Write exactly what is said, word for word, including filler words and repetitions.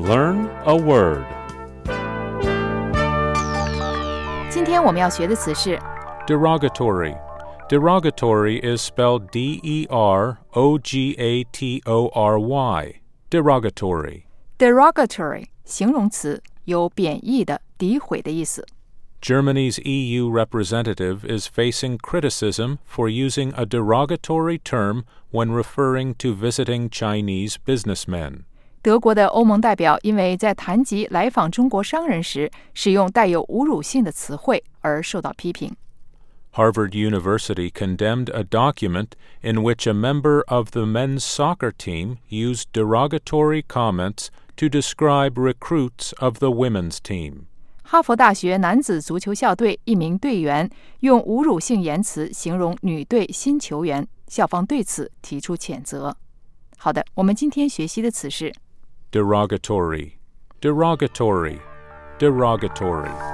Learn a word. 今天我们要学的词是 Derogatory. Derogatory is spelled D E R O G A T O R Y. Derogatory. derogatory 形容词，有贬义的、诋毁的意思。 Germany's E U representative is facing criticism for using a derogatory term when referring to visiting Chinese businessmen. 德国的欧盟代表因为在谈及来访中国商人时使用带有侮辱性的词汇而受到批评。 Harvard University condemned a document in which a member of the men's soccer team used derogatory comments to describe recruits of the women's team. 哈佛大学男子足球校队一名队员用侮辱性言辞形容女队新球员，校方对此提出谴责。好的，我们今天学习的词是 Derogatory. Derogatory. Derogatory.